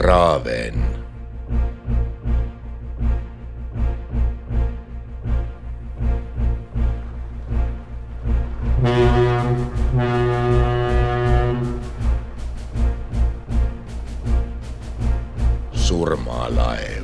Raven. Surmalaev.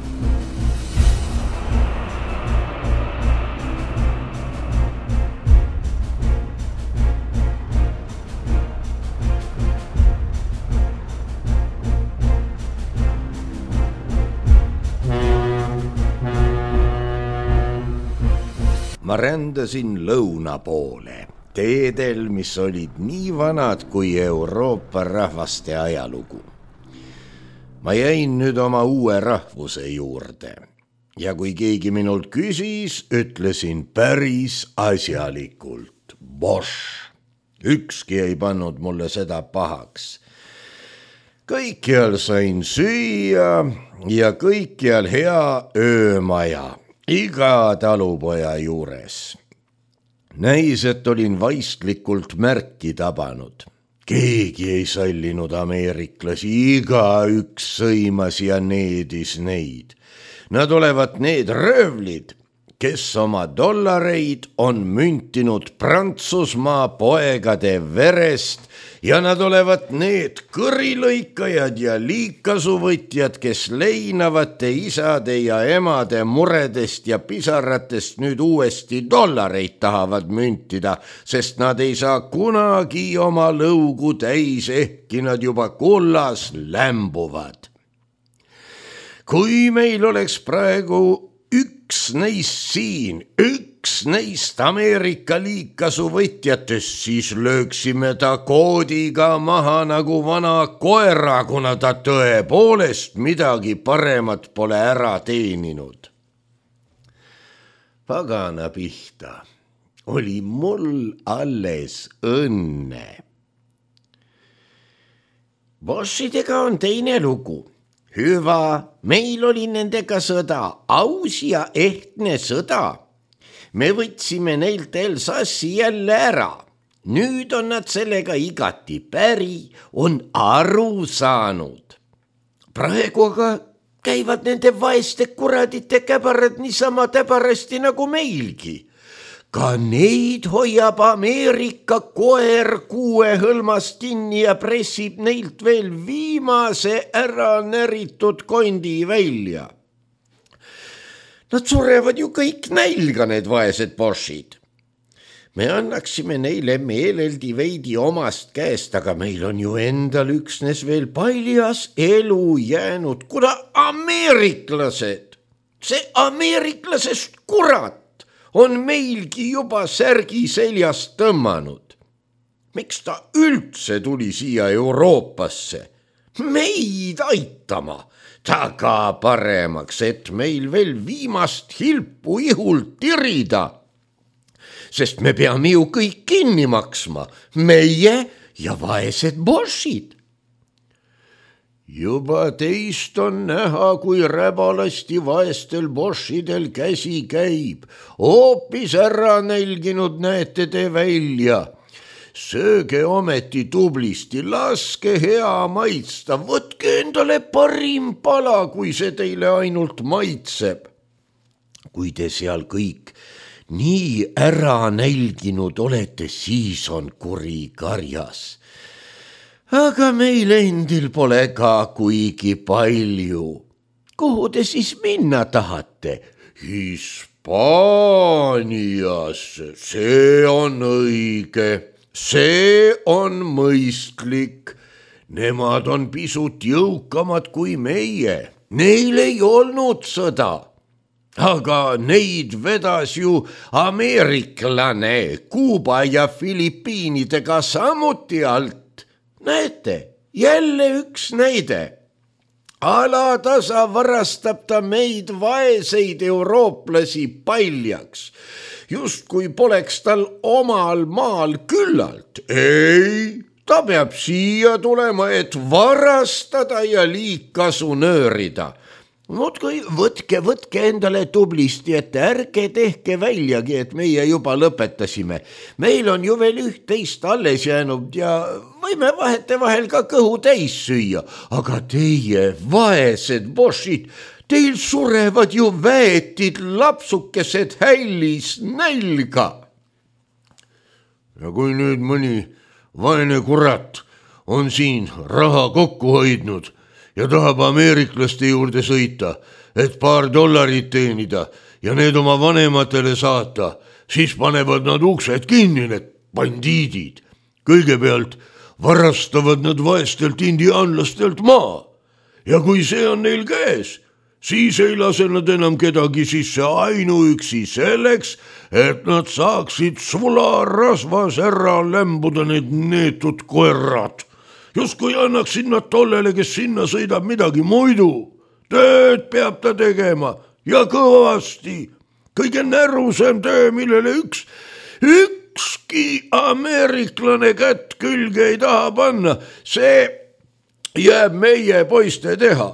Ma rändasin lõuna poole, teedel, mis olid nii vanad kui Euroopa rahvaste ajalugu. Ma jäin nüüd oma uue rahvuse juurde ja kui keegi minult küsis, ütlesin päris asjalikult Bosch. Ükski ei pannud mulle seda pahaks. Kõikjal sain süüa ja kõikjal hea öömaja. Iga talupoja juures. Näis, et olin vaistlikult märki tabanud. Keegi ei sallinud ameeriklasi, igaüks sõimas ja needis neid. Nad olevat need röövlid, kes oma dollareid on müntinud Prantsusmaa poegade verest ja nad olevat need kõrilõikajad ja liikasuvõtjad, kes leinavate isade ja emade muredest ja pisaratest nüüd uuesti dollareid tahavad müntida, sest nad ei saa kunagi oma lõugu täis, ehkki nad juba kullas lämbuvad. Kui meil oleks praegu üks neist siin, üks neist Ameerika liikasuvõtjatest, siis lööksime ta koodiga maha nagu vana koera, kuna ta tõepoolest midagi paremat pole ära teeninud. Pagana pihta, oli mul alles õnne. Boschidega on teine lugu. Hyvä, meil oli nendega sõda, aus ja ehtne sõda. Me võtsime neilt Elsassi jälle ära. Nüüd on nad sellega igati päri, on aru saanud. Praegu aga käivad nende vaeste kuradite käbarad niisama täbarasti nagu meilgi. Ka neid hoiab Ameerika koer kuue hõlmast kinni ja pressib neilt veel viimase ära näritud kondi välja. Nad surevad ju kõik nälga, need vaesed Boschid. Me annaksime neile meeleldi veidi omast käest, aga meil on ju endal üksnes veel paljas elu jäänud, kuna ameeriklased, see ameeriklasest kurat, on meilgi juba särgi seljast tõmmanud. Miks ta üldse tuli siia Euroopasse? Meid aitama, taga paremaks, et meil veel viimast hilpu ihult tirida. Sest me peame ju kõik kinni maksma, meie ja vaesed Boschid. Juba teist on näha, kui räbalasti vaestel Boschidel käsi käib. Hoopis ära nälginud näete te välja. Sööge ometi tublisti, laske hea maitsta, võtke endale parim pala, kui see teile ainult maitseb. Kui te seal kõik nii ära nälginud olete, siis on kuri karjas. Aga meil endil pole ka kuigi palju. Kuhu te siis minna tahate? Hispaaniasse, see on õige, see on mõistlik. Nemad on pisut jõukamad kui meie. Neil ei olnud sõda. Aga neid vedas ju ameeriklane Kuuba ja Filipiinidega samuti alt. Näete, jälle üks näide. Alatasa varastab ta meid vaeseid eurooplasi paljaks, justkui poleks tal omal maal küllalt. Ei, ta peab siia tulema, et varastada ja liigkasu nöörida. muudkui võtke endale tublisti ette, ärge tehke väljagi, et meie juba lõpetasime. Meil on ju veel 11 alles jäänud ja võime vahetevahel ka kõhu täis süüa. Aga teie, vaesed bošid, teil surevad ju väetid, lapsukesed hällis nälga. Ja kui nüüd mõni vaene kurat on siin raha kokku hoidnud ja tahab ameeriklaste juurde sõita, et $2 teenida ja need oma vanematele saata, siis panevad nad uksed kinni, need bandiidid. Kõigepealt varastavad nad vaestelt indiaanlastelt maa ja kui see on neil käes, siis ei lase nad enam kedagi sisse ainuüksi selleks, et nad saaksid sularasvas ära lämbuda need neetud koerad. Justkui annaksid nad tollele, kes sinna sõidab midagi muidu. Tööd peab ta tegema ja kõvasti. Kõige närusem töö, millele ükski ameeriklane kätt külge ei taha panna, see jääb meie poiste teha.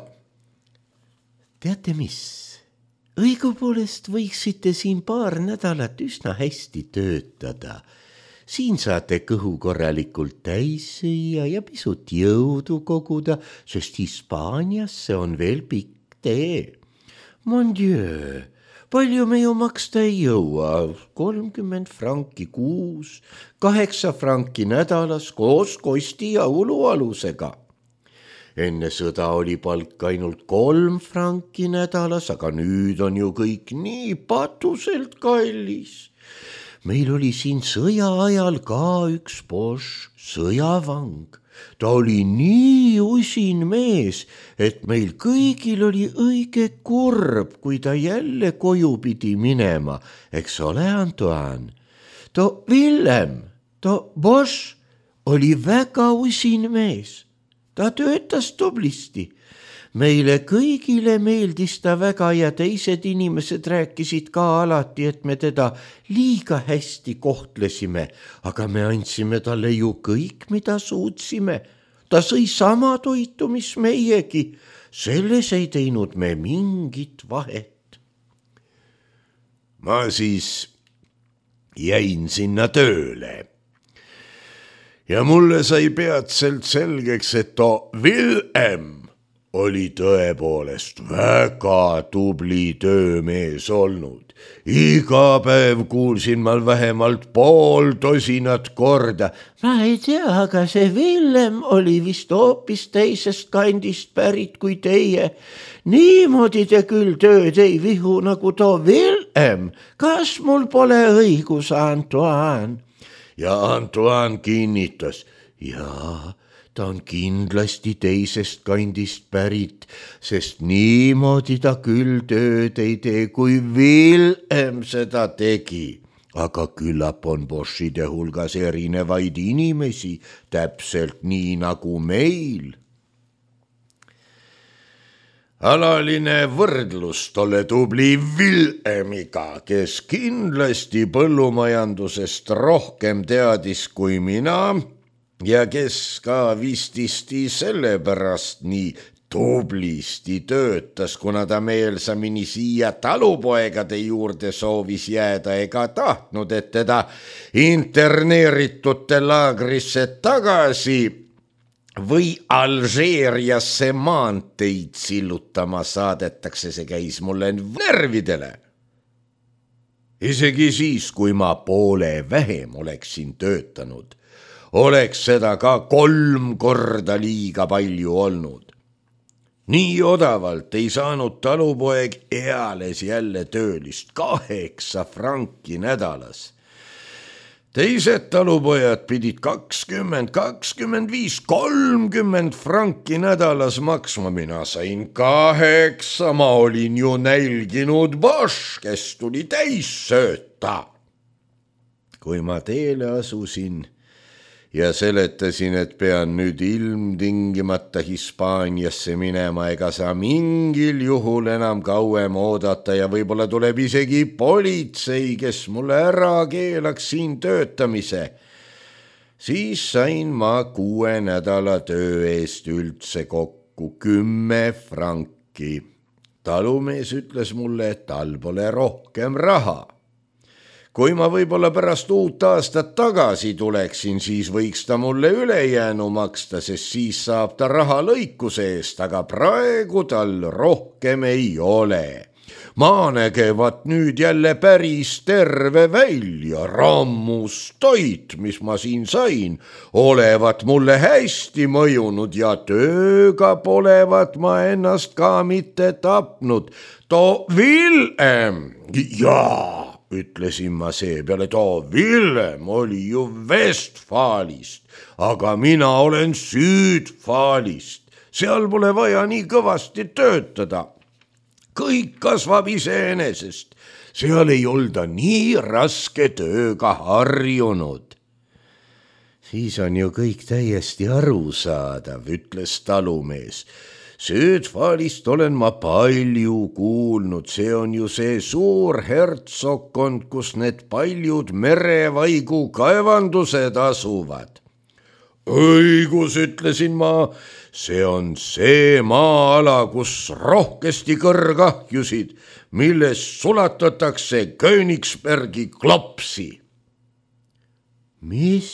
Teate mis? Õigupoolest võiksite siin paar nädalat üsna hästi töötada. Siin saate kõhu korralikult täis süüa ja pisut jõudu koguda, sest Hispaaniasse on veel pikk tee. Mon Dieu, palju me ju maksta ei jõua, 30 franki kuus, 8 franki nädalas koos kosti ja ulualusega. Enne sõda oli palk ainult 3 franki nädalas, aga nüüd on ju kõik nii patuselt kallis. Meil oli siin sõja ajal ka üks boš, sõjavang. Ta oli nii usin mees, et meil kõigil oli õige kurb, kui ta jälle koju pidi minema. Eks ole, Antoine? To Willem, to boš oli väga usin mees. Ta töötas tublisti. Meile kõigile meeldis ta väga ja teised inimesed rääkisid ka alati, et me teda liiga hästi kohtlesime, aga me andsime talle ju kõik, mida suutsime. Ta sõi sama toitu, mis meiegi. Selles ei teinud me mingit vahet. Ma siis jäin sinna tööle. Ja mulle sai peatselt selgeks, et too Willem oli tõepoolest väga tubli töömees olnud. Iga päev kuulsin ma vähemalt 50 korda. Ma ei tea, aga see Willem oli vist hoopis teisest kandist pärit kui teie. Niimoodi te küll tööd ei vihu nagu too Willem. Kas mul pole õigus, Antoine? Ja Antoine kinnitas, jaa, ta on kindlasti teisest kandist pärit, sest niimoodi ta küll tööd ei tee, kui Willem seda tegi. Aga küllap on bošide hulgas erinevaid inimesi, täpselt nii nagu meil. Alaline võrdlus tolle tubli Willemiga, kes kindlasti põllumajandusest rohkem teadis kui mina ja kes ka vististi sellepärast nii tublisti töötas, kuna ta meelsamini siia talupoegade juurde soovis jääda ega tahtnud, et teda interneeritute laagrisse tagasi või Alžeeriasse maanteid sillutama saadetakse, see käis mulle närvidele. Isegi siis, kui ma poole vähem oleksin töötanud, oleks seda ka 3 korda liiga palju olnud. Nii odavalt ei saanud talupoeg eales jälle töölist 8 franki nädalas. Teised talupojad pidid 20, 25, 30 franki nädalas maksma. Mina sain 8, ma olin ju nälginud boš, kes tuli täis sööta. Kui ma teele asusin ja seletasin, et pean nüüd ilmtingimata Hispaaniasse minema, ega saa mingil juhul enam kauem oodata ja võib-olla tuleb isegi politsei, kes mulle ära keelaks siin töötamise. Siis sain ma 6 nädala töö eest üldse kokku 10 franki. talumees ütles mulle, et tal pole rohkem raha. Kui ma võib-olla pärast uut aastat tagasi tuleksin, siis võiks ta mulle ülejäänu maksta, sest siis saab ta raha lõikuse eest, aga praegu tal rohkem ei ole. Ma nägevat nüüd jälle päris terve välja, rammus toit, mis ma siin sain, olevat mulle hästi mõjunud ja tööga polevat ma ennast ka mitte tapnud. Too Villem, jaa, ütlesin ma seepeale, too Villem oli ju Vestfaalist, aga mina olen Südfaalist, seal pole vaja nii kõvasti töötada. Kõik kasvab iseenesest, seal ei olda nii raske tööga harjunud. Siis on ju kõik täiesti arusaadav, ütles talumees. Südfaalist olen ma palju kuulnud, see on ju see suur hertsogkond, kus need paljud merevaigu kaevandused asuvad. Õigus, ütlesin ma, see on see maa-ala, kus rohkesti kõrgahjusid, milles sulatatakse Königsbergi klopsi. Mis?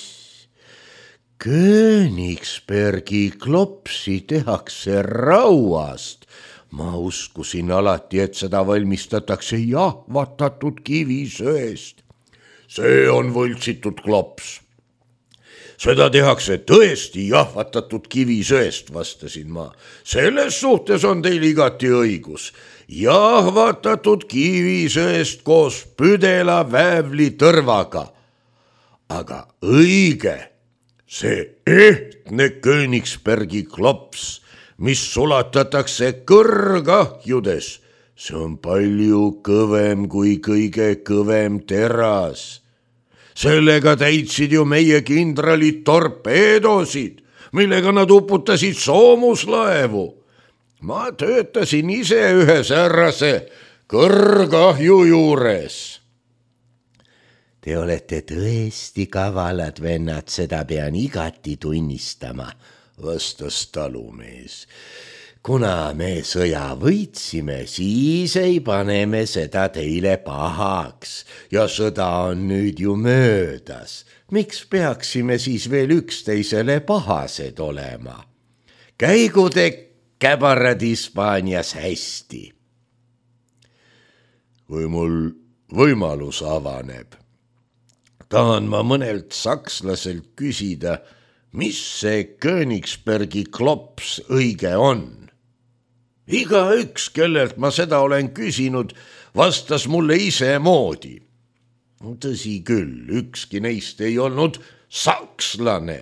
Königsbergi klopsi tehakse rauast? Ma uskusin alati, et seda valmistatakse jahvatatud kivisöest. See on võltsitud klops. Seda tehakse tõesti jahvatatud kivisöest, vastasin ma. Selles suhtes on teil igati õigus. Jahvatatud kivisöest koos püdela väävli tõrvaga. Aga õige, see ehtne Königsbergi klops, mis sulatatakse kõrgahjudes, see on palju kõvem kui kõige kõvem teras. Sellega täitsid ju meie kindralid torpeedosid, millega nad uputasid soomuslaevu. Ma töötasin ise ühe säärase kõrgahju juures. Te olete tõesti kavalad vennad, seda pean igati tunnistama, vastas talumees. Kuna me sõja võitsime, siis ei pane me seda teile pahaks ja sõda on nüüd ju möödas. Miks peaksime siis veel üksteisele pahased olema? Käigu te käbarad Hispaanias hästi. Kui mul võimalus avaneb, tahan ma mõnelt sakslaselt küsida, mis see Königsbergi klops õige on. Igaüks, kellelt ma seda olen küsinud, vastas mulle ise moodi. Tõsi küll, ükski neist ei olnud sakslane.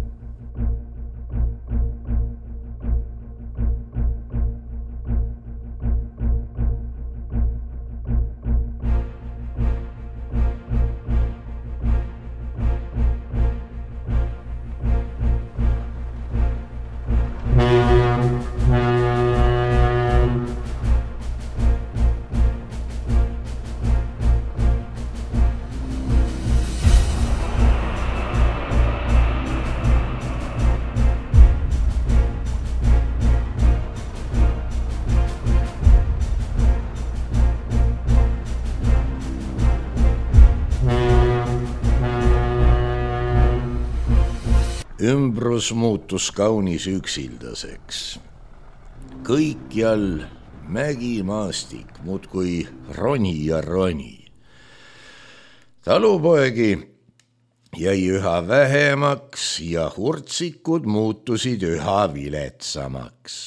Ümbrus muutus kaunis üksildaseks. Kõikjal mägimaastik, muudkui roni ja roni. Talupoegi jäi üha vähemaks ja hurtsikud muutusid üha viletsamaks.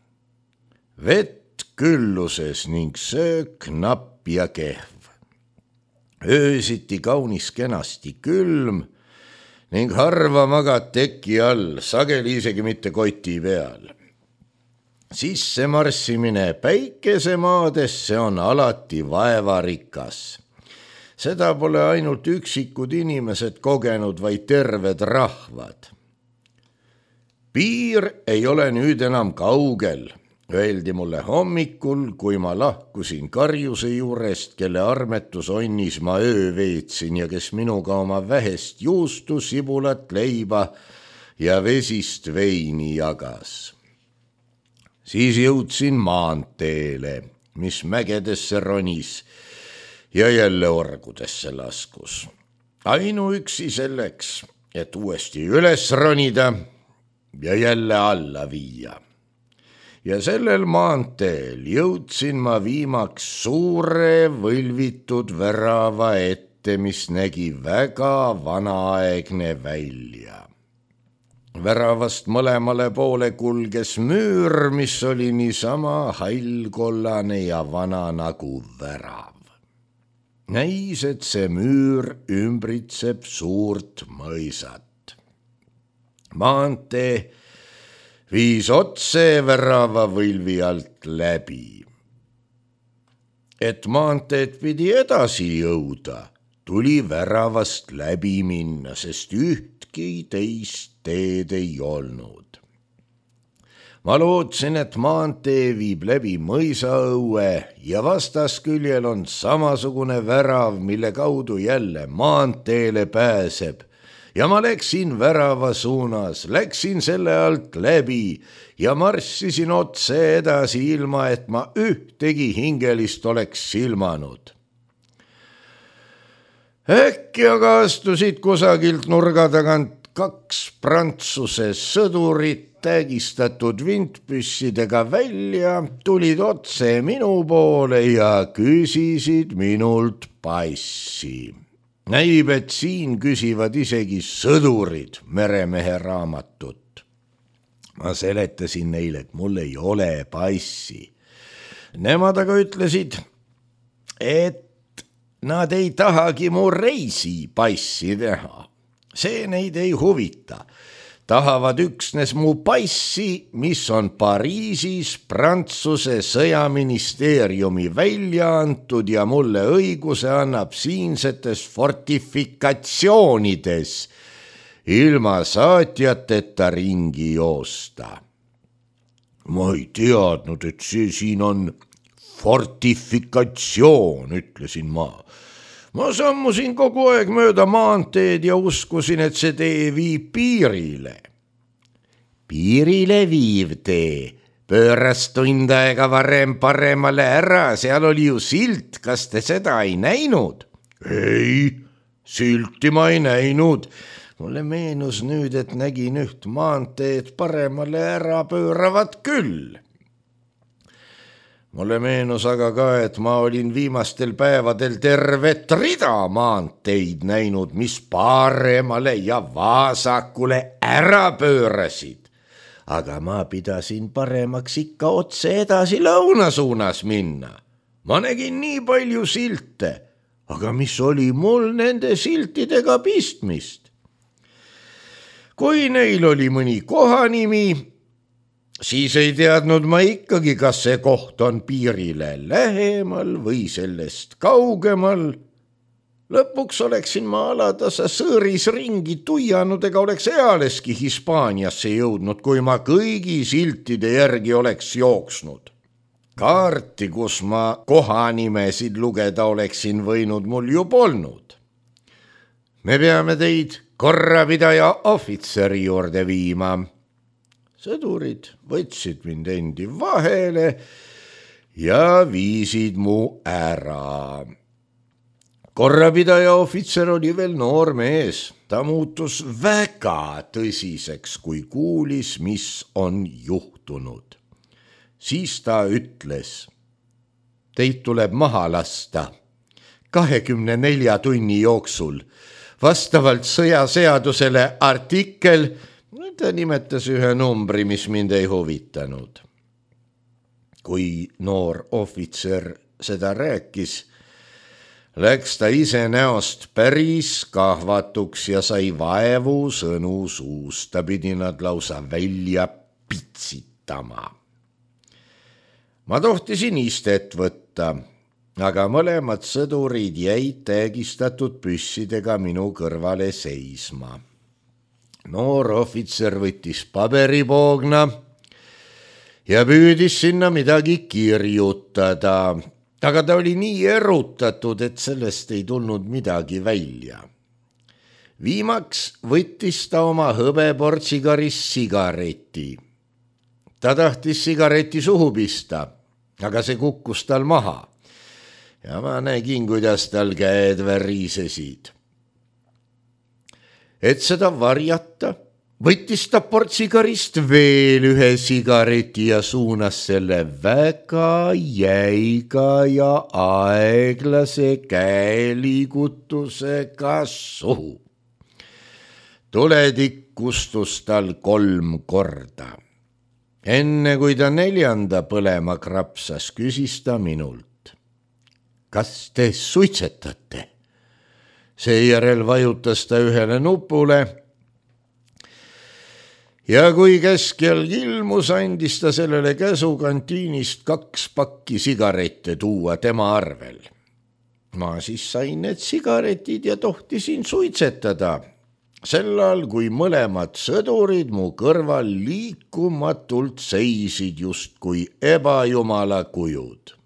Vett külluses ning söök napp ja kehv. Öösiti kaunis kenasti külm ning harva magad teki all, sageli isegi mitte koti peal. Sisse marssimine päikesemaadesse on alati vaevarikas. Seda pole ainult üksikud inimesed kogenud, vaid terved rahvad. Piir ei ole nüüd enam kaugel, öeldi mulle hommikul, kui ma lahkusin karjuse juurest, kelle armetusonnis ma öö veetsin ja kes minuga oma vähest juustu, sibulat, leiba ja vesist veini jagas. Siis jõudsin maanteele, mis mägedesse ronis ja jälle orgudesse laskus. Ainuüksi selleks, et uuesti üles ronida ja jälle alla viia. Ja sellel maanteel jõudsin ma viimaks suure võlvitud värava ette, mis nägi väga vanaaegne välja. Väravast mõlemale poole kulges müür, mis oli niisama hallkollane ja vana nagu värav. Näis, et see müür ümbritseb suurt mõisat. Maantee viis otse värava võlvi alt läbi. Et maanteed pidi edasi jõuda, tuli väravast läbi minna, sest ühtki teist teed ei olnud. Ma lootsin, et maantee viib läbi mõisaõue ja vastasküljel on samasugune värav, mille kaudu jälle maanteele pääseb. Ja ma läksin värava suunas, läksin selle alt läbi ja marssisin otse edasi, ilma et ma ühtegi hingelist oleks silmanud. Äkki aga astusid kusagilt nurga tagant 2 Prantsuse sõdurit tägistatud vintpüssidega välja, tulid otse minu poole ja küsisid minult passi. Näib, et siin küsivad isegi sõdurid meremehe raamatut. Ma seletasin neile, et mul ei ole passi. Nemad aga ütlesid, et nad ei tahagi mu reisipassi teha. See neid ei huvita. Tahavad üksnes mu passi, mis on Pariisis Prantsuse sõjaministeeriumi välja antud ja mulle õiguse annab siinsetes fortifikatsioonides ilma saatjateta ringi joosta. Ma ei teadnud, et see siin on fortifikatsioon, ütlesin ma. Ma sammusin kogu aeg mööda maanteed ja uskusin, et see tee viib piirile. Piirile viiv tee pööras tund aega varem paremale ära, seal oli ju silt, kas te seda ei näinud? Ei, silti ma ei näinud. Mulle meenus nüüd, et nägin üht maanteed paremale ära pööravat küll. Mulle meenus aga ka, et ma olin viimastel päevadel tervet rida maanteid näinud, mis paremale ja vasakule ära pöörasid. Aga ma pidasin paremaks ikka otse edasi lõuna suunas minna. Ma nägin nii palju silte, aga mis oli mul nende siltidega pistmist? Kui neil oli mõni kohanimi, siis ei teadnud ma ikkagi, kas see koht on piirile lähemal või sellest kaugemal. Lõpuks oleksin ma alatasa sõõris ringi tuianud ega oleks ealeski Hispaaniasse jõudnud, kui ma kõigi siltide järgi oleks jooksnud. Kaarti, kus ma kohanimesid lugeda oleksin võinud, mul ju polnud. Me peame teid korrapidaja ohvitseri juurde viima. Sõdurid võtsid mind endi vahele ja viisid mu ära. Korrapidaja ohvitser oli veel noor mees. Ta muutus väga tõsiseks, kui kuulis, mis on juhtunud. Siis ta ütles, teid tuleb maha lasta 24 tunni jooksul. Vastavalt sõjaseadusele artikkel, ta nimetas ühe numbri, mis mind ei huvitanud. Kui noor ohvitser seda rääkis, läks ta ise näost päris kahvatuks ja sai vaevu sõnu suust. Ta pidi nad lausa välja pitsitama. Ma tohtisin istet võtta, aga mõlemad sõdurid jäid täägistatud püssidega minu kõrvale seisma. Noor ohvitser võttis paberipoogna ja püüdis sinna midagi kirjutada, aga ta oli nii erutatud, et sellest ei tulnud midagi välja. Viimaks võttis ta oma hõbeportsigarist sigareti. ta tahtis sigareti suhu pista, aga see kukkus tal maha. Ja ma nägin, kuidas tal käed värisesid. Et seda varjata, võttis ta portsigarist veel ühe sigareti ja suunas selle väga jäiga ja aeglase käeliigutusega suhu. Tuletikk kustus tal 3 korda. Enne kui ta 4. põlema krapsas, küsis ta minult. Kas te suitsetate? Seejärel vajutas ta ühele nupule ja kui keskelg ilmus, andis ta sellele käsu kantiinist 2 pakki sigarette tuua tema arvel. Ma siis sain need sigaretid ja tohtisin suitsetada, sel ajal kui mõlemad sõdurid mu kõrval liikumatult seisid justkui ebajumala kujud.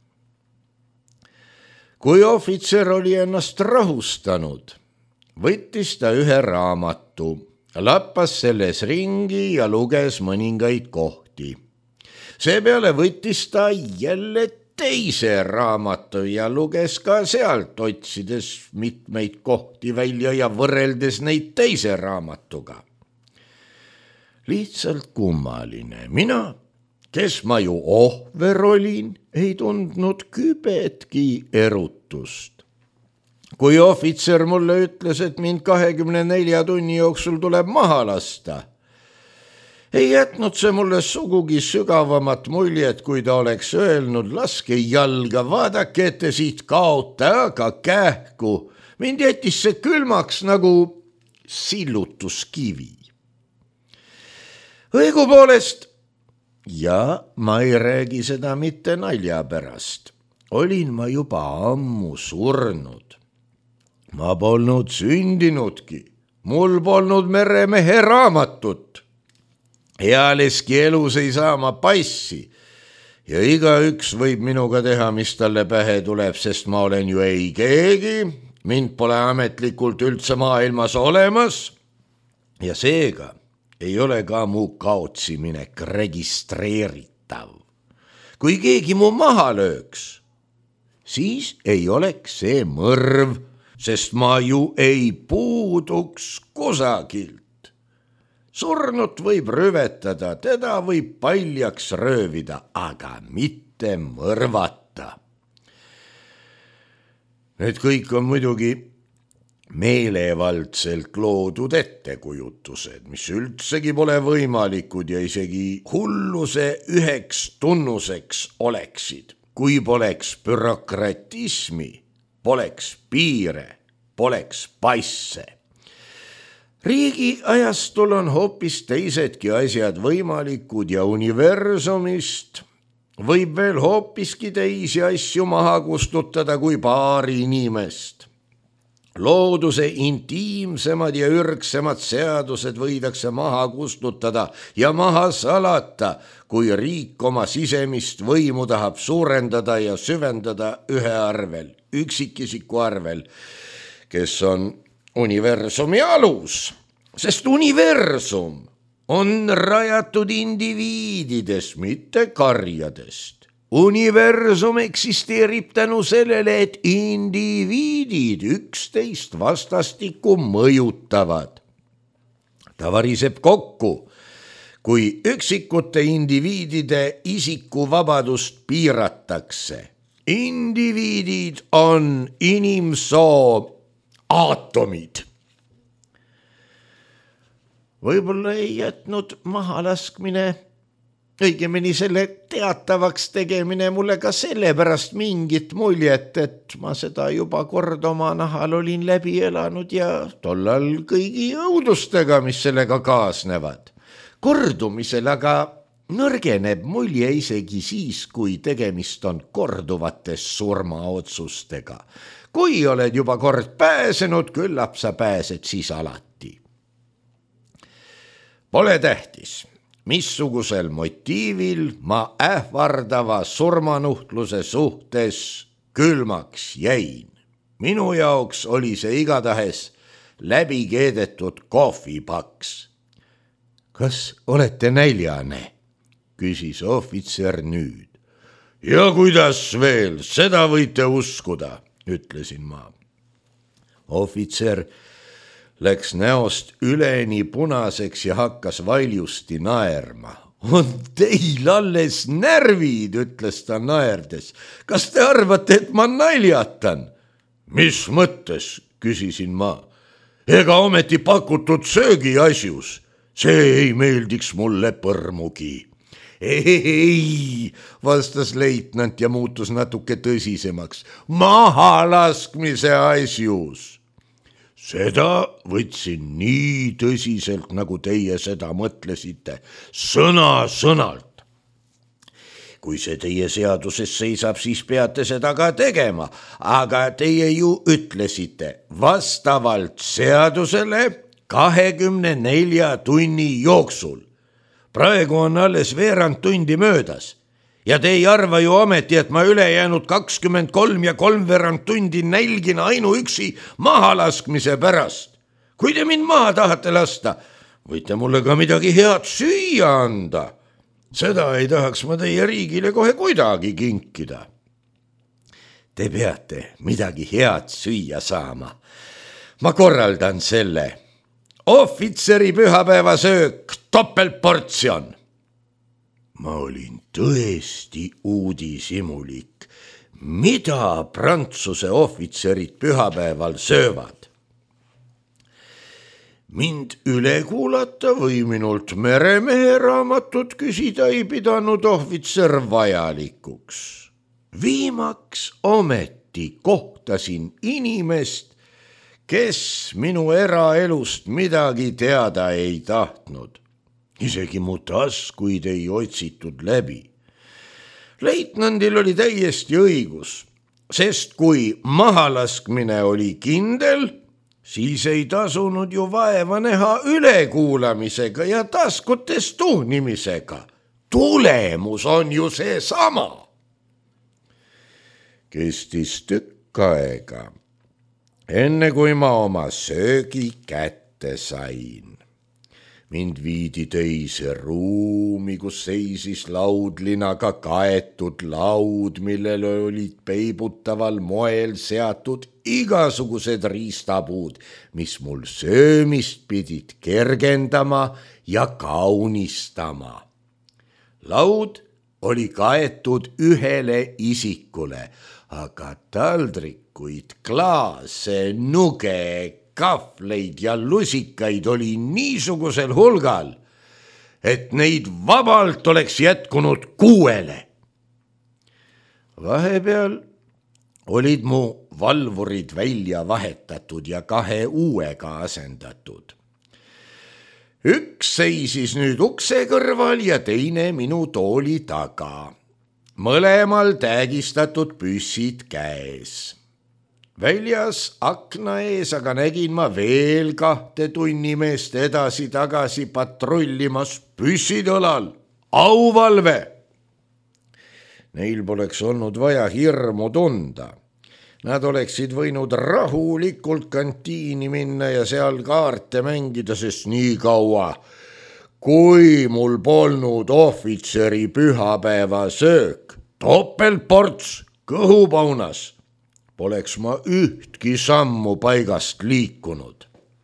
Kui ohvitser oli ennast rahustanud, võttis ta ühe raamatu, lappas selles ringi ja luges mõningaid kohti. Seepeale võttis ta jälle teise raamatu ja luges ka sealt, otsides mitmeid kohti välja ja võrreldes neid teise raamatuga. Lihtsalt kummaline. Mina, kes ma ju ohver olin, ei tundnud kübetki erutust. Kui ohvitser mulle ütles, et mind 24 tunni jooksul tuleb maha lasta, ei jätnud see mulle sugugi sügavamat muljet, kui ta oleks öelnud, laske jalga, vaadake, et te siit kaote, aga kähku. Mind jättis see külmaks nagu sillutuskivi. Õigupoolest, ja ma ei räägi seda mitte nalja pärast, olin ma juba ammu surnud. Ma polnud sündinudki, mul polnud meremehe raamatut. Ealeski elus ei saa ma passi ja igaüks võib minuga teha, mis talle pähe tuleb, sest ma olen ju ei keegi, mind pole ametlikult üldse maailmas olemas ja seega ei ole ka mu kaotsiminek registreeritav. Kui keegi mu maha lööks, siis ei oleks see mõrv, sest ma ju ei puuduks kusagilt. Surnut võib rüvetada, teda võib paljaks röövida, aga mitte mõrvata. Need kõik on muidugi meelevaldselt loodud ettekujutused, mis üldsegi pole võimalikud ja isegi hulluse üheks tunnuseks oleksid. Kui poleks bürokratismi, poleks piire, poleks passe. Riigi ajastul on hoopis teisedki asjad võimalikud ja universumist võib veel hoopiski teisi asju maha kustutada kui paari inimest. Looduse intiimsemad ja ürgsemad seadused võidakse maha kustutada ja maha salata, kui riik oma sisemist võimu tahab suurendada ja süvendada ühe arvel, üksikisiku arvel, kes on universumi alus, sest universum on rajatud indiviididest, mitte karjadest. Universum eksisteerib tänu sellele, et indiviidid üksteist vastastikku mõjutavad. Ta variseb kokku, kui üksikute indiviidide isikuvabadust piiratakse. Indiviidid on inimsoo aatomid. Võib-olla ei jätnud mahalaskmine, õigemini selle teatavaks tegemine mulle ka sellepärast mingit muljet, et ma seda juba kord oma nahal olin läbi elanud ja tollal kõigi õudustega, mis sellega kaasnevad. Kordumisel aga nõrgeneb mulje isegi siis, kui tegemist on korduvate surmaotsustega. Kui oled juba kord pääsenud, küllap sa pääsed siis alati. Pole tähtis, missugusel motiivil ma ähvardava surmanuhtluse suhtes külmaks jäin. Minu jaoks oli see igatahes läbi keedetud kohvipaks. Kas olete näljane? küsis ohvitser nüüd. Ja kuidas veel, seda võite uskuda, ütlesin ma. Ohvitser läks näost üleni punaseks ja hakkas valjusti naerma. On teil alles närvid, ütles ta naerdes. Kas te arvate, et ma naljatan? Mis mõttes, küsisin ma. Ega ometi pakutud söögiasjus. See ei meeldiks mulle põrmugi. Ei, vastas leitnant ja muutus natuke tõsisemaks. Mahalaskmise asjus. Seda võtsin nii tõsiselt, nagu teie seda mõtlesite, sõna-sõnalt. Kui see teie seaduses seisab, siis peate seda ka tegema, aga teie ju ütlesite vastavalt seadusele 24 tunni jooksul. Praegu on alles veerand tundi möödas ja te ei arva ju ometi, et ma ülejäänud 23 ja 3/4 tundi nälgin ainuüksi mahalaskmise pärast. Kui te mind maha tahate lasta, võite mulle ka midagi head süüa anda. Seda ei tahaks ma teie riigile kohe kuidagi kinkida. Te peate midagi head süüa saama. Ma korraldan selle. Ohvitseri pühapäevasöök, topeltportsjon. Ma olin tõesti uudishimulik. Mida Prantsuse ohvitserid pühapäeval söövad? Mind üle kuulata või minult meremehe raamatut küsida ei pidanud ohvitser vajalikuks. Viimaks ometi kohtasin inimest, kes minu eraelust midagi teada ei tahtnud. Isegi mu taskuid ei otsitud läbi. Leitnandil oli täiesti õigus, sest kui mahalaskmine oli kindel, siis ei tasunud ju vaeva näha ülekuulamisega ja taskutes tuhnimisega. Tulemus on ju see sama. Kestis tükk aega, enne kui ma oma söögi kätte sain. Mind viidi teise ruumi, kus seisis laudlinaga kaetud laud, millele olid peibutaval moel seatud igasugused riistapuud, mis mul söömist pidid kergendama ja kaunistama. Laud oli kaetud ühele isikule, aga taldrikuid, klaase, nuge, kahvleid ja lusikaid oli niisugusel hulgal, et neid vabalt oleks jätkunud 6. Vahepeal olid mu valvurid välja vahetatud ja 2 uuega asendatud. Üks seisis nüüd ukse kõrval ja teine minu tooli taga. Mõlemal täägistatud püssid käes. Väljas akna ees aga nägin ma veel 2 tunnimeest edasi-tagasi patrullimas püssid õlal. Auvalve! Neil poleks olnud vaja hirmu tunda. Nad oleksid võinud rahulikult kantiini minna ja seal kaarte mängida, sest nii kaua, kui mul polnud ohvitseri pühapäevasöök, topeltports kõhupaunas, poleks ma ühtki sammu paigast liikunud.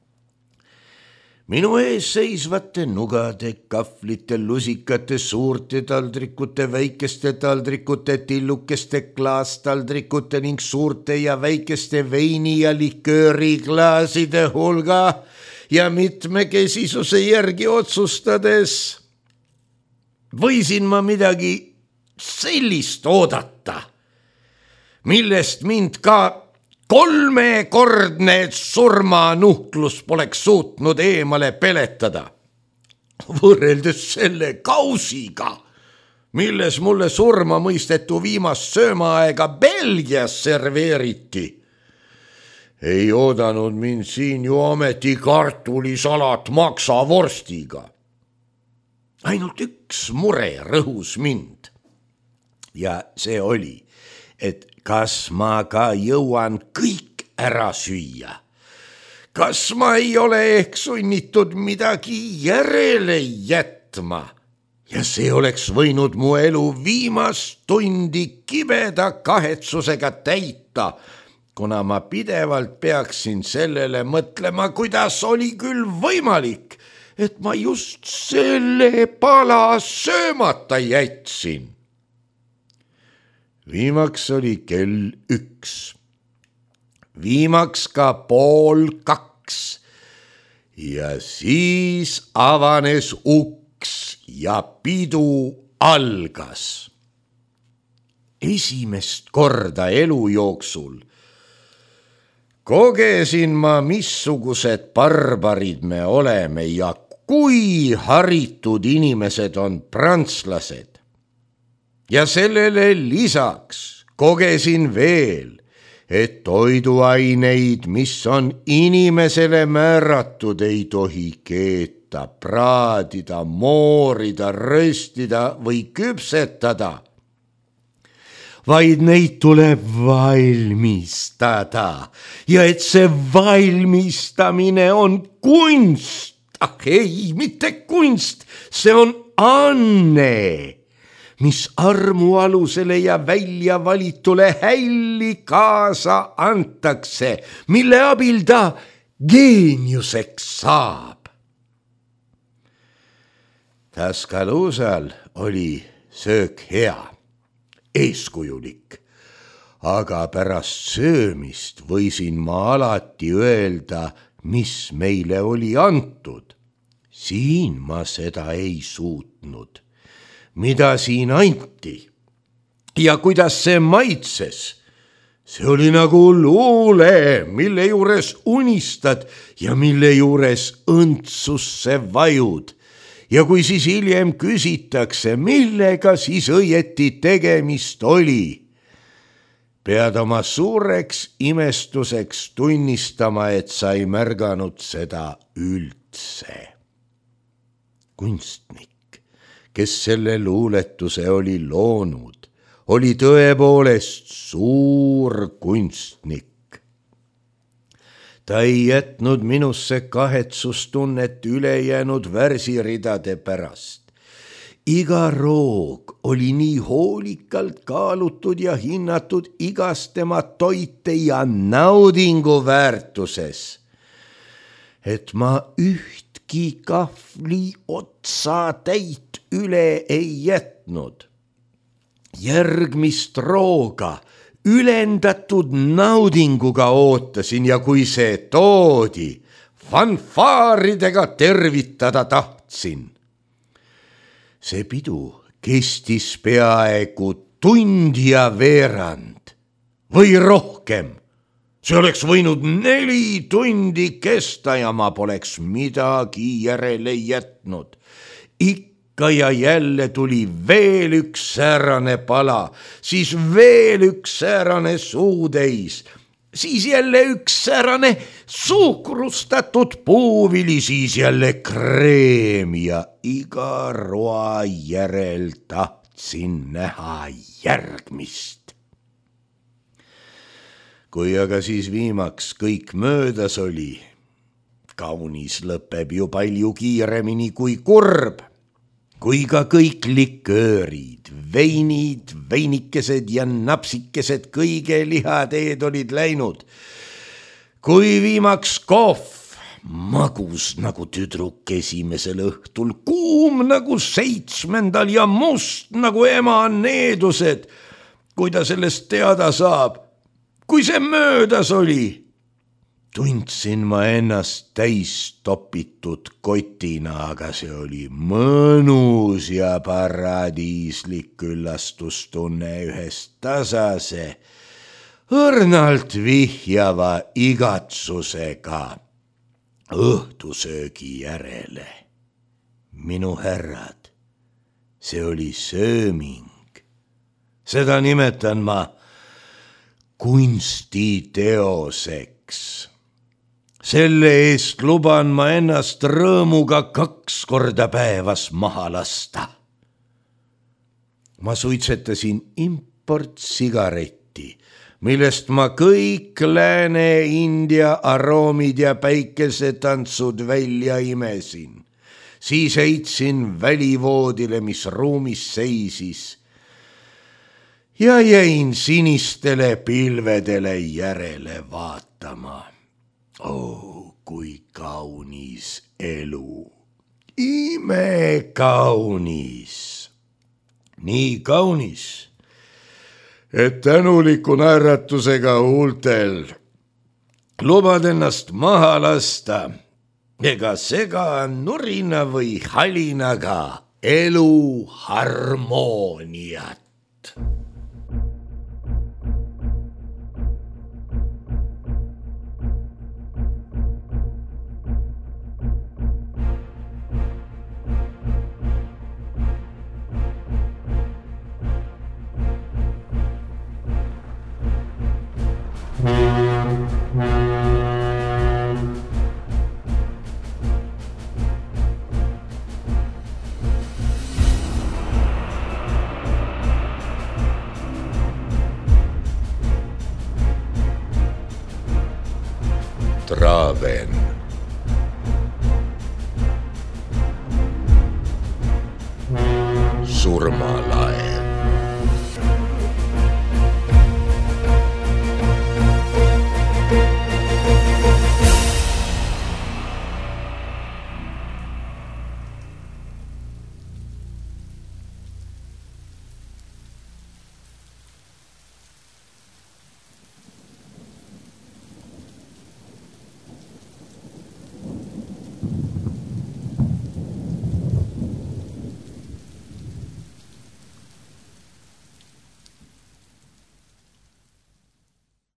Minu ees seisvate nugade, kahvlite, lusikate, suurte taldrikute, väikeste taldrikute, tillukeste, klaastaldrikute ning suurte ja väikeste veini- ja likööriklaaside hulga ja mitmekesisuse järgi otsustades võisin ma midagi sellist oodata, millest mind ka 3-kordne surmanuhtlus poleks suutnud eemale peletada. Võrreldes selle kausiga, milles mulle surma mõistetu viimast söömaaega Belgias serveeriti, ei oodanud mind siin ju ometi kartulisalat maksavorstiga. Ainult üks mure rõhus mind ja see oli, et kas ma ka jõuan kõik ära süüa? Kas ma ei ole ehk sunnitud midagi järele jätma? ja see oleks võinud mu elu viimast tundi kibeda kahetsusega täita, kuna ma pidevalt peaksin sellele mõtlema, kuidas oli küll võimalik, et ma just selle pala söömata jätsin. Viimaks oli kell 1, viimaks ka 1:30 ja siis avanes uks ja pidu algas. Esimest korda elu jooksul kogesin ma, missugused barbarid me oleme ja kui haritud inimesed on prantslased. Ja sellele lisaks kogesin veel, et toiduaineid, mis on inimesele määratud, ei tohi keeta, praadida, moorida, röstida või küpsetada, vaid neid tuleb valmistada ja et see valmistamine on kunst. Ei, mitte kunst, see on anne, mis armualusele ja välja valitule hälli kaasa antakse, mille abil ta geeniuseks saab. Tuscaloosal oli söök hea, eeskujulik, aga pärast söömist võisin ma alati öelda, mis meile oli antud. Siin ma seda ei suutnud. Mida siin anti ja kuidas see maitses, see oli nagu luule, mille juures unistad ja mille juures õndsusse vajud. Ja kui siis hiljem küsitakse, millega siis õieti tegemist oli, pead oma suureks imestuseks tunnistama, et sa ei märganud seda üldse. Kunstnik, kes selle luuletuse oli loonud, oli tõepoolest suur kunstnik. Ta ei jätnud minusse kahetsustunnet ülejäänud värsiridade pärast. Iga roog oli nii hoolikalt kaalutud ja hinnatud igas tema toite ja naudingu väärtuses, et ma ühtki kahvli otsa täit üle ei jätnud. Järgmist rooga ülendatud naudinguga ootasin ja kui see toodi, fanfaaridega tervitada tahtsin. See pidu kestis peaaegu tund ja veerand või rohkem. See oleks võinud 4 tundi kesta ja ma poleks midagi järele jätnud. Ikka ja jälle tuli veel üks säärane pala, siis veel üks säärane suutäis, siis jälle üks säärane suhkrustatud puuvili, siis jälle kreem ja iga roa järel tahtsin näha järgmist. Kui aga siis viimaks kõik möödas oli, kaunis lõpeb ju palju kiiremini kui kurb, kui ka kõik liköörid, veinid, veinikesed ja napsikesed kõige lihateed olid läinud. Kui viimaks kohv, magus nagu tüdruk esimesel õhtul, kuum nagu 7. ja must nagu ema needused, kui ta sellest teada saab, kui see möödas oli, tundsin ma ennast täis topitud kotina, aga see oli mõnus ja paradiislik küllastustunne ühest tasase, õrnalt vihjava igatsusega õhtusöögi järele. Minu härrad, see oli sööming. Seda nimetan ma kunstiteoseks. Selle eest luban ma ennast rõõmuga 2 korda päevas maha lasta. Ma suitsetasin importsigaretti, millest ma kõik Lääne-India aroomid ja päikesetantsud välja imesin. siis heitsin välivoodile, mis ruumis seisis ja jäin sinistele pilvedele järele vaatama. Oh, kui kaunis elu, imekaunis, nii kaunis, et tänuliku naeratusega huultel lubad ennast maha lasta ega sega nurina või halinaga elu harmooniat. Traven. Surmalae.